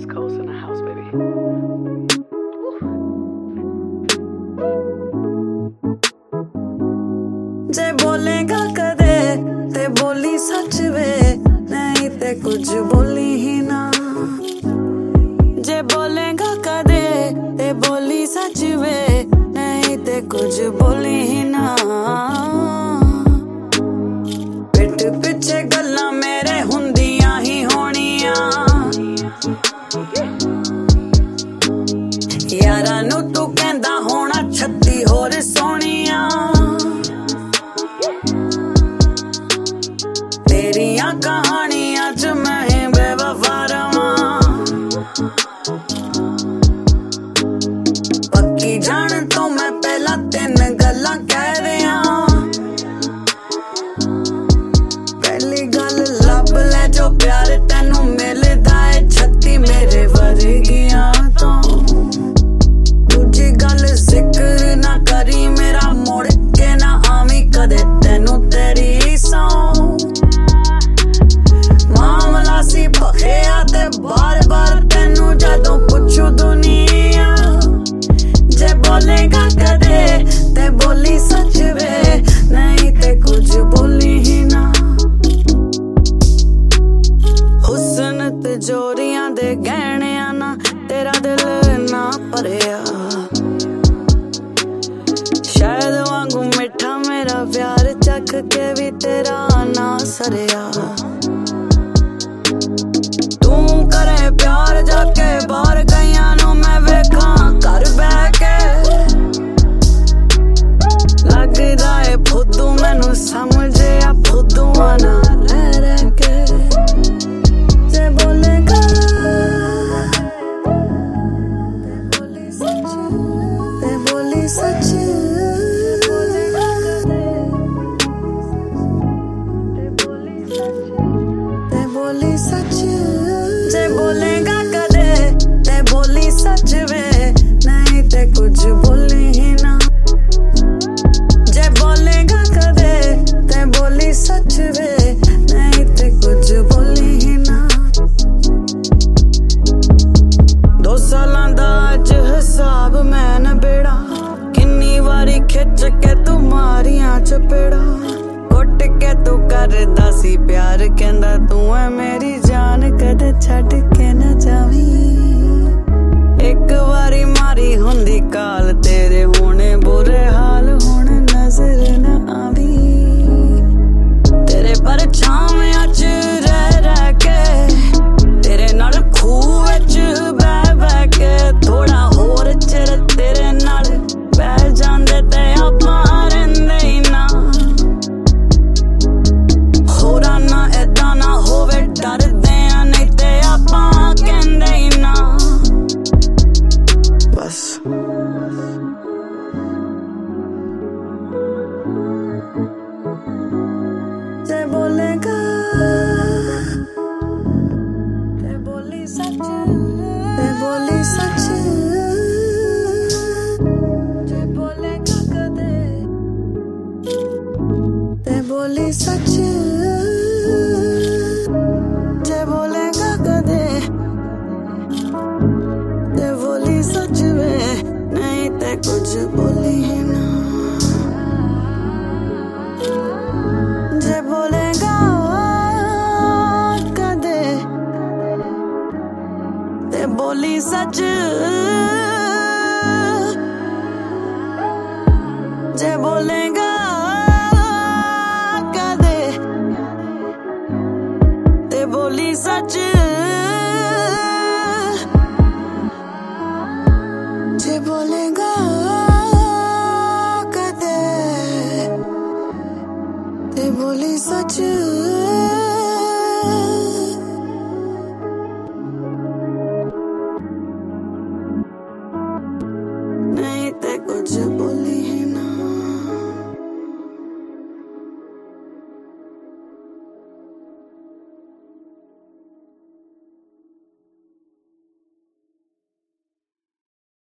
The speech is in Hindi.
Coast in the house, baby. जे बोलेगा कदे ते बोली सच वे, नहीं ते कुछ बोली ही ना। जे बोलेगा कदे ते बोली सच वे, नहीं ते कुछ बोली ही ना। पिठ पिछे गल्लां मेरे हुंदियां ही होनियां, यारां नू तू कहंदा होना 36 होर सोहणियां। तेरियां कहानियां च मैं बेवफा रवां, पक्की जान तो मैं पहला 3 गल्लां कह दियां। पहली गल लभ ले जो प्यार तैनू मिलदा है 36 मेरे वर्गियां तो। दूजी गल जिक्र ना करी मेरा, मुड़ के ना आवी कदे तैनू तेरी सौ। मामला सी भखिया ते बार बार तैनू जदों पुछू दुनिया। जे बोलेगा कदे ते बोली सच वे, नहीं ते कुछ बोली ही ना। हुस्न ते जोरियां दे गहणियां ना तेरा दिल ना भरिया, शायद वांगू मिठा मेरा प्यार चख के भी तेरा ना सरिया। तू करे प्यार जाके बाहर गईयां नू मैं वेखां घर बह के। लगदा है फुद्दू मैनू समझे आ फुद्दू ना रह रह के। जे बोलेगा ते बोली सच, ते बोली सच। जे बोलेगा कदे ते बोली सच वे, नहीं ते कुछ बोली ही ना। जे बोलेगा कदे ते बोली सच वे, नहीं ते कुछ बोली ही ना। 2 सालां दा अज हिसाब मैं नबेड़ा, किन्नी वारी खिच के तू मारियां चपेड़ा। कुट के तू करदा सी प्यार, कहंदा तू है मेरी जान कदे छड्ड के ना जावी। एक वारी मारी हुंदी काल तेरे होने बुरे हाल हुण नजर ना आवी। तेरे परछावियां च रह रह के, तेरे नाल खूह विच बह बह के। थोड़ा होर चिर तेरे नाल बह जांदे ते आपां रहिंदे ही ना। होरा ना ऐदा ना होवे डरदे आ, नहीं ते आपां कहंदे ही ना। बस जे बोलेगा ते बोली सच, ते बोली सच। जे बोलेगा कदे ते बोली सच, जे बोलेगा कदे ते बोली सच वे, नहीं ते कुछ बोली ही ना। जे बोलेगा कदे ते बोली सच, जे बोले